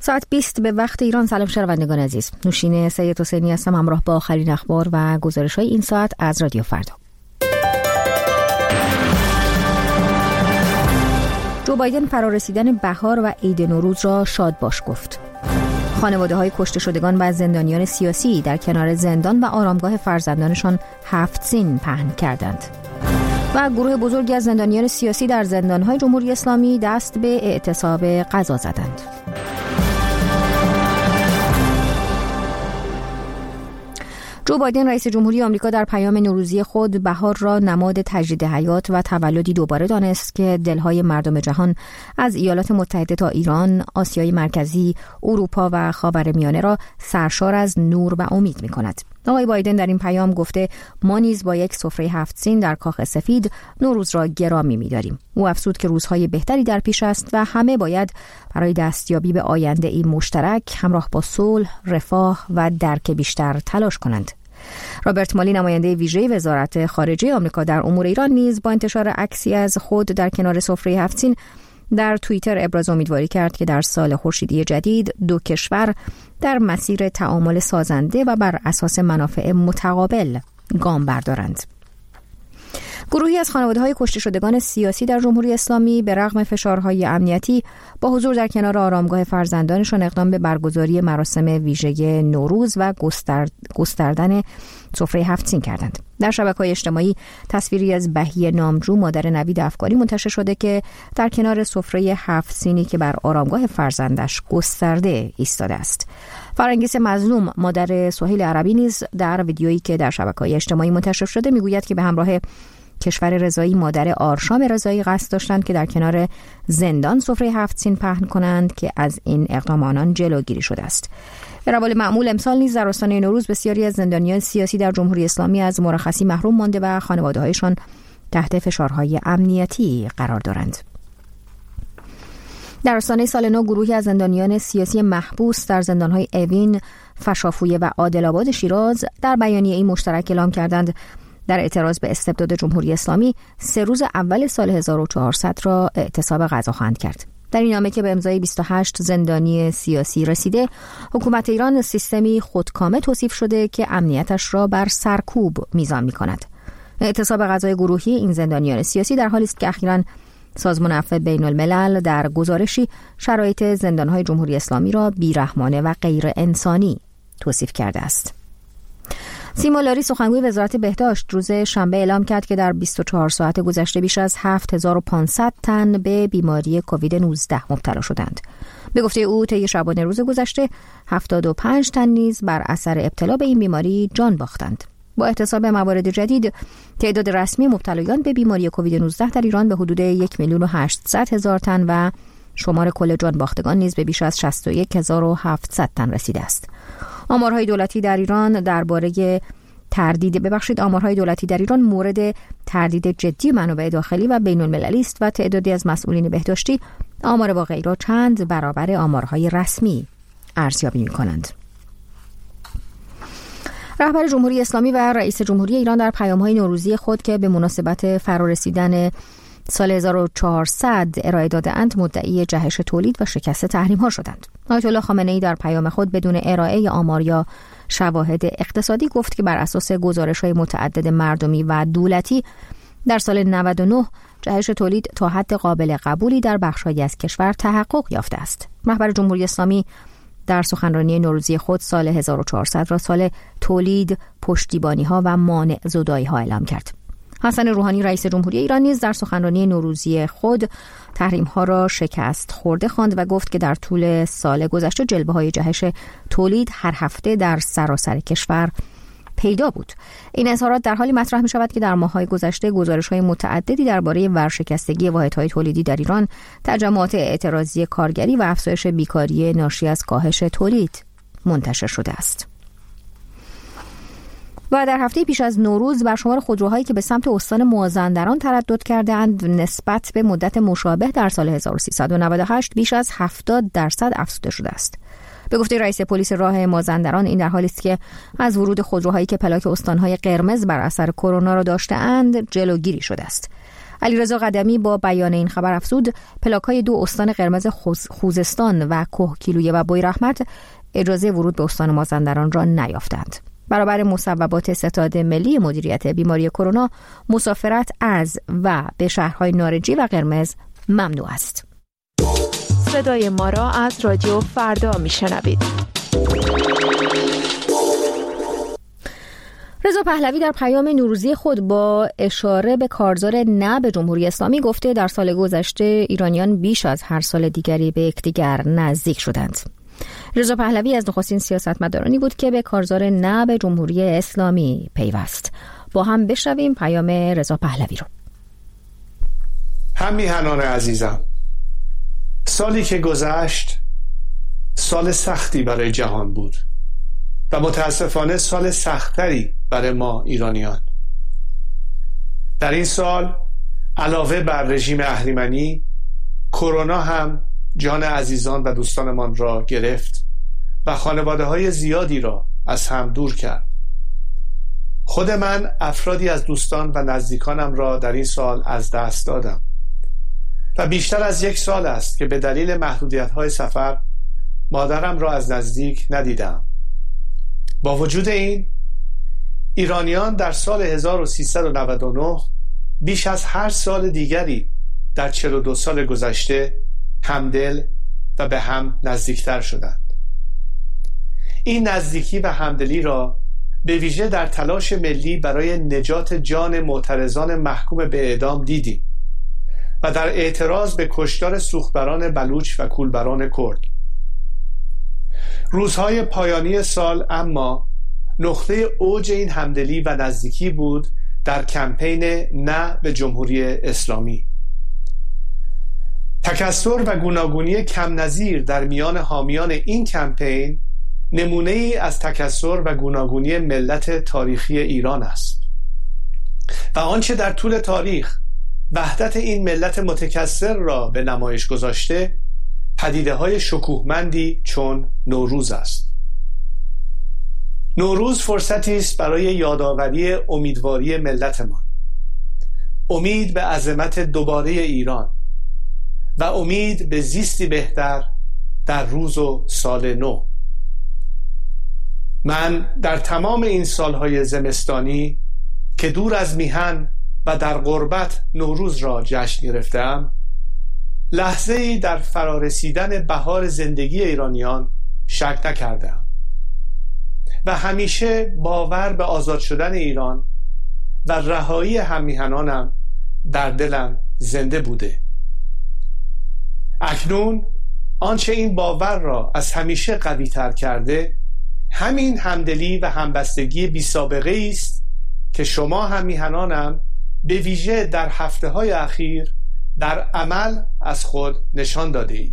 ساعت 20 به وقت ایران. سلام شنوندگان عزیز، نوشین سید حسینی هستم همراه با آخرین اخبار و گزارش‌های این ساعت از رادیو فردا. جو بایدن فرارسیدن بهار و عید نوروز را شاد باش گفت. خانواده‌های کشته شدگان و زندانیان سیاسی در کنار زندان و آرامگاه فرزندانشان 7 سین پهن کردند. و گروه بزرگی از زندانیان سیاسی در زندان‌های جمهوری اسلامی دست به اعتصاب غذا زدند. جو بایدن رئیس جمهوری آمریکا در پیام نوروزی خود بهار را نماد تجدید حیات و تولدی دوباره دانست که دلهای مردم جهان از ایالات متحده تا ایران، آسیای مرکزی، اروپا و خاورمیانه را سرشار از نور و امید می‌کند. آقای بایدن در این پیام گفته ما نیز با یک سفره 7 سین در کاخ سفید نوروز را گرامی می‌داریم. او افزود که روزهای بهتری در پیش است و همه باید برای دستیابی به آینده ای مشترک همراه با صلح، رفاه و درک بیشتر تلاش کنند. رابرت مالی نماینده ویژه وزارت خارجه آمریکا در امور ایران نیز با انتشار عکسی از خود در کنار سفره 7 سین در توییتر ابراز امیدواری کرد که در سال خورشیدی جدید دو کشور در مسیر تعامل سازنده و بر اساس منافع متقابل گام بردارند. گروهی از خانواده‌های کشته شدگان سیاسی در جمهوری اسلامی به رغم فشارهای امنیتی با حضور در کنار آرامگاه فرزندانشان اقدام به برگزاری مراسم ویژه نوروز و گستردن سفره 7 سین کردند. در شبکه‌های اجتماعی تصویری از بهیه نامجو مادر نوید افکاری منتشر شده که در کنار سفره 7 سینی که بر آرامگاه فرزندش گسترده ایستاده است. فرنگیس مظلوم مادر سهیل عربی نیز در ویدیویی که در شبکه‌های اجتماعی منتشر شده میگوید که به همراه کشور رضایی مادر آرشام رضایی قصد داشتند که در کنار زندان سفره 7 سین پهن کنند که از این اقدام آنان جلوگیری شده است. به روال معمول امسال نیز در آستانه نوروز بسیاری از زندانیان سیاسی در جمهوری اسلامی از مرخصی محروم مانده و خانواده‌هایشان تحت فشارهای امنیتی قرار دارند. در آستانه سال نو گروهی از زندانیان سیاسی محبوس در زندان‌های اوین، فشافویه و عادل‌آباد شیراز در بیانیه‌ای مشترک اعلام کردند در اعتراض به استبداد جمهوری اسلامی 3 روز اول سال 1400 را اعتصاب غذا خواهند کرد. در این نامه که به امضای 28 زندانی سیاسی رسیده، حکومت ایران سیستمی خودکامه توصیف شده که امنیتش را بر سرکوب میزان می‌کند. اعتصاب غذای گروهی این زندانیان سیاسی در حالی است که اخیراً سازمان عفو بین‌الملل در گزارشی شرایط زندان‌های جمهوری اسلامی را بی‌رحمانه و غیر انسانی توصیف کرده است. سیما لاری سخنگوی وزارت بهداشت روز شنبه اعلام کرد که در 24 ساعت گذشته بیش از 7500 تن به بیماری کووید 19 مبتلا شدند. به گفته او طی شبانه روز گذشته 75 تن نیز بر اثر ابتلا به این بیماری جان باختند. با احتساب موارد جدید تعداد رسمی مبتلایان به بیماری کووید 19 در ایران به حدود 1,800,000 تن و شمار کل جان باختگان نیز به بیش از 61,700 تن رسیده است. آمارهای دولتی در ایران مورد تردید جدی منابع داخلی و بین‌المللی است و تعدادی از مسئولین بهداشتی آمار واقعی را چند برابر آمارهای رسمی ارزیابی می‌کنند. رهبر جمهوری اسلامی و رئیس جمهوری ایران در پیام‌های نوروزی خود که به مناسبت فرارسیدن سال 1400 ارائه داده‌اند مدعی جهش تولید و شکست تحریم‌ها شدند. آیت الله خامنه‌ای در پیام خود بدون ارائه آمار یا شواهد اقتصادی گفت که بر اساس گزارش‌های متعدد مردمی و دولتی در سال 99 جهش تولید تا حد قابل قبولی در بخش‌هایی از کشور تحقق یافته است. رهبر جمهوری اسلامی در سخنرانی نوروزی خود سال 1400 را سال تولید، پشتیبانی‌ها و مانع زدایی‌ها اعلام کرد. حسن روحانی رئیس جمهوری ایران نیز در سخنرانی نوروزی خود تحریم‌ها را شکست خورده خواند و گفت که در طول سال گذشته جلوه‌های جهش تولید هر هفته در سراسر کشور پیدا بود. این اظهارات در حالی مطرح می‌شود که در ماه‌های گذشته گزارش‌های متعددی درباره ورشکستگی واحدهای تولیدی در ایران، تجمعات اعتراضی کارگری و افزایش بیکاری ناشی از کاهش تولید منتشر شده است. و در هفته پیش از نوروز برشمار خودروهایی که به سمت استان مازندران تردد کردند نسبت به مدت مشابه در سال 1398 بیش از 70% افزوده شده است. به گفته رئیس پلیس راه مازندران این در حالی است که از ورود خودروهایی که پلاک استانهای قرمز بر اثر کرونا را داشته‌اند جلوگیری شده است. علیرضا قدمی با بیان این خبر افزود پلاک‌های 2 استان قرمز خوزستان و کهگیلویه و بویراحمد اجازه ورود به استان مازندران را نیافتند. برابر مصوبات ستاد ملی مدیریت بیماری کرونا، مسافرت از و به شهرهای نارنجی و قرمز ممنوع است. صدای ما را از رادیو فردا میشنوید. رضا پهلوی در پیام نوروزی خود با اشاره به کارزار نه به جمهوری اسلامی گفته در سال گذشته ایرانیان بیش از هر سال دیگری به یکدیگر نزدیک شدند. رضا پهلوی از نخستین سیاستمدارانی بود که به کارزار نه به جمهوری اسلامی پیوست. با هم بشنویم پیام رضا پهلوی رو. هم میهنان عزیزم، سالی که گذشت سال سختی برای جهان بود و متاسفانه سال سختری برای ما ایرانیان. در این سال علاوه بر رژیم اهریمنی، کرونا هم جان عزیزان و دوستانمان را گرفت و خانواده‌های زیادی را از هم دور کرد. خود من افرادی از دوستان و نزدیکانم را در این سال از دست دادم و بیشتر از 1 سال است که به دلیل محدودیت‌های سفر مادرم را از نزدیک ندیدم. با وجود این، ایرانیان در سال 1399 بیش از هر سال دیگری در 42 سال گذشته همدل و به هم نزدیکتر شدند. این نزدیکی و همدلی را به ویژه در تلاش ملی برای نجات جان معترضان محکوم به اعدام دیدیم و در اعتراض به کشتار سوختبران بلوچ و کولبران کرد. روزهای پایانی سال اما نقطه اوج این همدلی و نزدیکی بود در کمپین نه به جمهوری اسلامی. تکثر و گوناگونی کم نظیر در میان حامیان این کمپین نمونه ای از تکثر و گوناگونی ملت تاریخی ایران است و آنچه در طول تاریخ وحدت این ملت متکثر را به نمایش گذاشته پدیده‌های شکوهمندی چون نوروز است. نوروز فرصتی است برای یادآوری امیدواری ملتمان، امید به عظمت دوباره ایران و امید به زیستی بهتر در روز و سال نو. من در تمام این سالهای زمستانی که دور از میهن و در غربت نوروز را جشن گرفتم، لحظه‌ای در فرارسیدن بهار زندگی ایرانیان شک نکردم و همیشه باور به آزاد شدن ایران و رهایی هممیهنانم در دلم زنده بوده. اکنون آنچه این باور را از همیشه قوی تر کرده همین همدلی و همبستگی بی سابقه است که شما هممیهنانم به ویژه در هفته‌های اخیر در عمل از خود نشان داده اید.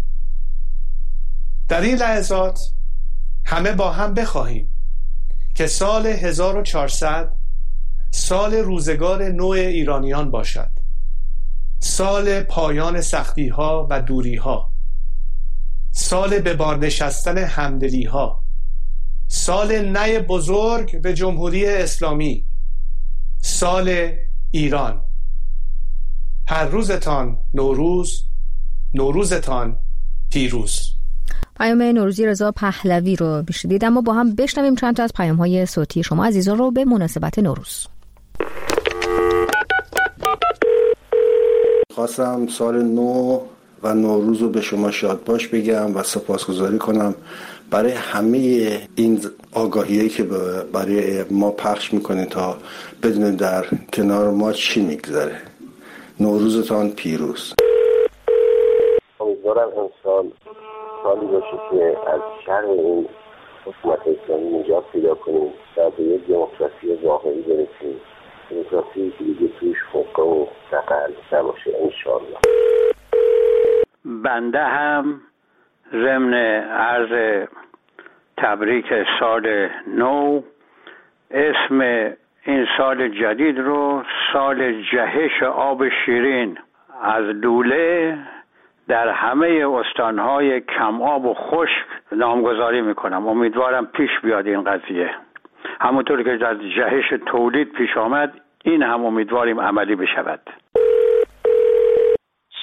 در این لحظات همه با هم بخواهیم که سال 1400 سال روزگار نو ایرانیان باشد، سال پایان سختی‌ها و دوری‌ها، سال به بار نشستن همدلی‌ها، سال نی بزرگ به جمهوری اسلامی، سال ایران. هر روزتان نوروز، نوروزتان پیروز. پیام نوروزی رضا پهلوی رو بشنوید، اما با هم بشنویم چند تا از پیام‌های صوتی شما عزیزان رو به مناسبت نوروز. خواستم سال نو و نوروز رو به شما شادباش بگم و سپاسگزاری کنم برای همه این آگاهیایی که برای ما پخش میکنید تا بدونید در کنار ما چی میگذره. نوروزتان پیروز. امیدوارم امسال سالی باشه که از شر این حکومت اسلامی نجات پیدا کنیم و به یک دموکراسی واقعی برسیم، دموکراسی که دیگه توش حقه و دقل نباشه انشاءالله. بنده هم ضمن عرض تبریک سال نو اسم این سال جدید رو سال جهش آب شیرین از لوله در همه استانهای کم آب و خشک نامگذاری میکنم. امیدوارم پیش بیاد این قضیه، همونطور که از جهش تولید پیش آمد این هم امیدواریم عملی بشود.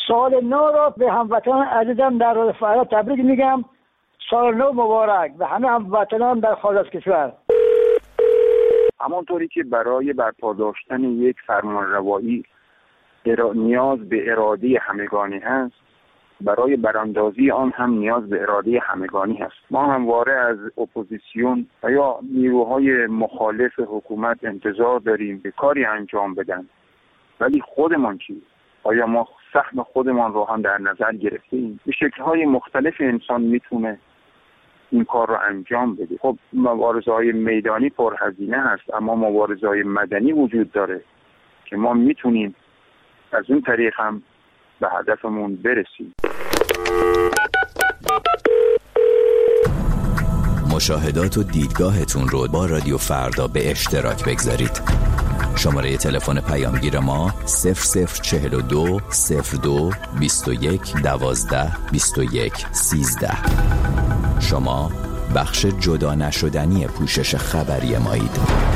سال نو را به هموطنان عزیزم در رادیو فردا تبریک میگم. سال نو مبارک به همه هموطنان در خارج از کشور. همانطوری که برای برپا داشتن یک فرمانروایی نیاز به اراده همگانی هست، برای براندازی آن هم نیاز به اراده همگانی هست. ما همواره از اپوزیسیون و یا نیروهای مخالف حکومت انتظار داریم که کاری انجام بدن، ولی خودمان چی؟ آیا ما سهم خودمان رو هم در نظر گرفتیم؟ به شکل‌های مختلف انسان میتونه این کار رو انجام بده. خب مبارزه‌های میدانی پرهزینه هست، اما مبارزه‌های مدنی وجود داره که ما میتونیم از اون طریق هم به هدفمون برسیم. مشاهدات و دیدگاهتون رو با رادیو فردا به اشتراک بگذارید. شماره تلفن پیامگیر ما 0042 02 21 12 21 13. شما بخش جدا نشدنی پوشش خبری مایید.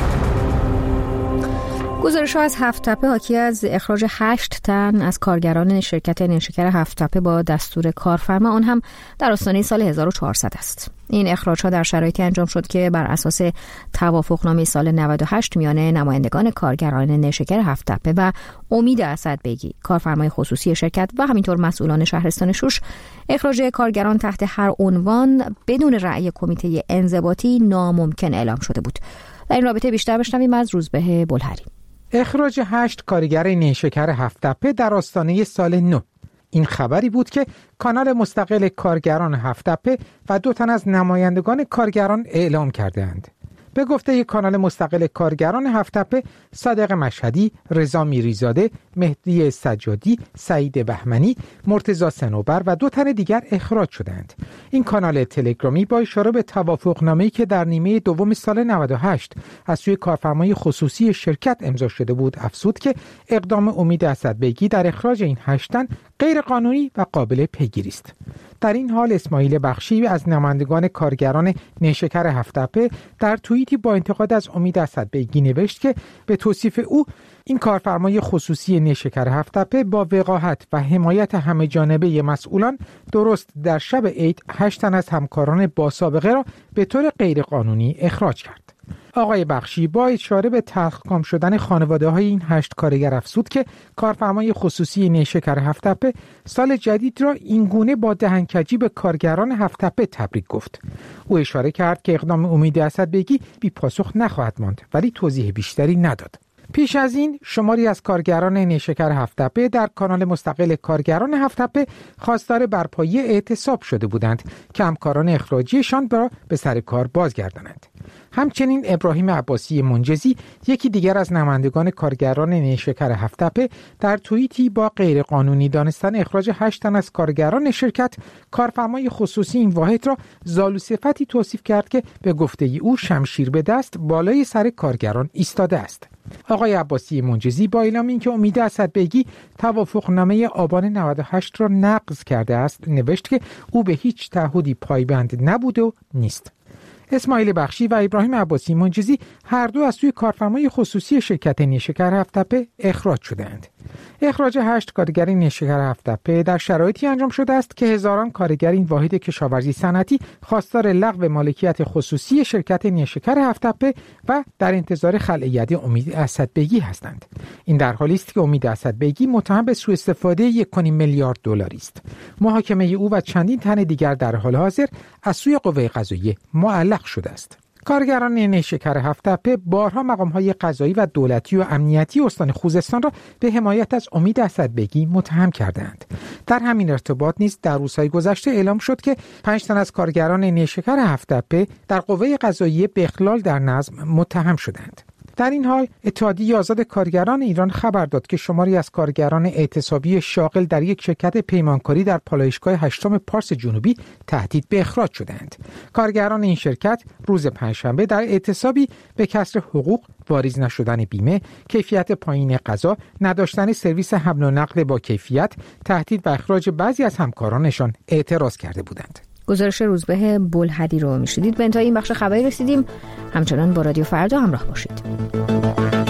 گزارش‌ها از هفت‌تپه حاکی از اخراج 8 تن از کارگران شرکت نیشکر هفت‌تپه با دستور کارفرما، آن هم در آستانه سال 1400 است. این اخراج‌ها در شرایطی انجام شد که بر اساس توافقنامه سال 98 میان نمایندگان کارگران نیشکر هفت‌تپه و امید اسدبگی، کارفرمای خصوصی شرکت و همینطور مسئولان شهرستان شوش، اخراج کارگران تحت هر عنوان بدون رأی کمیته انضباطی ناممکن اعلام شده بود. در این رابطه بیشتر بشنویم از روزبه بلحری. اخراج 8 کارگر نیشکر هفت‌تپه در آستانه سال نو. این خبری بود که کانال مستقل کارگران هفت‌تپه و 2 تن از نمایندگان کارگران اعلام کردند. به گفته کانال مستقل کارگران هفت‌تپه، صادق مشهدی، رضا میریزاده، مهدی سجادی، سعید بهمنی، مرتضی صنوبر و 2 تن دیگر اخراج شدند. این کانال تلگرامی با اشاره به توافقنامه‌ای که در نیمه دوم سال 98 از سوی کارفرمای خصوصی شرکت امضا شده بود، افزود که اقدام امید اسدبگی در اخراج این 8 تن غیر قانونی و قابل پیگیری است. در این حال اسماعیل بخشی از نمایندگان کارگران نیشکر هفت‌تپه در توییتی با انتقاد از امید اسدبگی نوشت که به توصیف او این کارفرمای خصوصی نیشکر هفت‌تپه با وقاحت و حمایت همه جانبه مسئولان درست در شب عید 8 تن از همکاران با سابقه را به طور غیرقانونی اخراج کرد. آقای بخشی با اشاره به تلخکام شدن خانواده‌های این 8 کارگر افزود که کارفرمای خصوصی نیشکر هفت‌تپه سال جدید را اینگونه با دهنکجی به کارگران هفت‌تپه تبریک گفت. او اشاره کرد که اقدام امید اسدبگی بی پاسخ نخواهد ماند، ولی توضیح بیشتری نداد. پیش از این شماری از کارگران نیشکر هفت‌تپه در کانال مستقل کارگران هفت‌تپه خواستار برپایی اعتصاب شده بودند که همکاران اخراجیشان را به سر کار بازگردانند. همچنین ابراهیم عباسی منجزی، یکی دیگر از نمایندگان کارگران نیشکر هفت‌تپه، در توییتی با غیرقانونی دانستن اخراج 8 تن از کارگران شرکت، کارفرمای خصوصی این واحد را زالوصفتی توصیف کرد که به گفته او شمشیر به دست بالای سر کارگران ایستاده است. آقای عباسی منجزی با اعلام اینکه امید اسدبگی توافقنامه آبان 98 را نقض کرده است، نوشت که او به هیچ تعهدی پایبند نبوده و نیست. اسماعیل بخشی و ابراهیم عباسی منجزی هر دو از سوی کارفرمای خصوصی شرکت نیشکر هفت‌تپه اخراج شدند. اخراج 8 کارگر نیشکر هفت‌تپه در شرایطی انجام شده است که هزاران کارگر این واحد کشاورزی صنعتی خواستار لغو مالکیت خصوصی شرکت نیشکر هفت‌تپه و در انتظار خلع ید امید اسدبگی هستند. این در حالی است که امید اسدبگی متهم به سوء استفاده 1.5 میلیارد دلاری است. محاکمه او و چندین تن دیگر در حال حاضر از سوی قوه قضاییه معلق شده است. کارگران نیشکر هفت‌تپه بارها مقام‌های قضایی و دولتی و امنیتی استان خوزستان را به حمایت از امید اسدبگی متهم کردند. در همین ارتباط نیز در روزهای گذشته اعلام شد که 5 تن از کارگران نیشکر هفت‌تپه در قوه قضاییه به اخلال در نظم متهم شدند. در این حال اتحادیه آزاد کارگران ایران خبر داد که شماری از کارگران اعتصابی شاغل در یک شرکت پیمانکاری در پالایشگاه 8 پارس جنوبی تهدید به اخراج شدند. کارگران این شرکت روز پنجشنبه در اعتصابی به کسر حقوق، واریز نشدن بیمه، کیفیت پایین غذا، نداشتن سرویس حمل و نقل با کیفیت، تهدید و اخراج بعضی از همکارانشان اعتراض کرده بودند. گزارش روزبه بلحدی رو میشنیدید. به انتهای این بخش خبری رسیدیم. همچنان با رادیو فردا همراه باشید.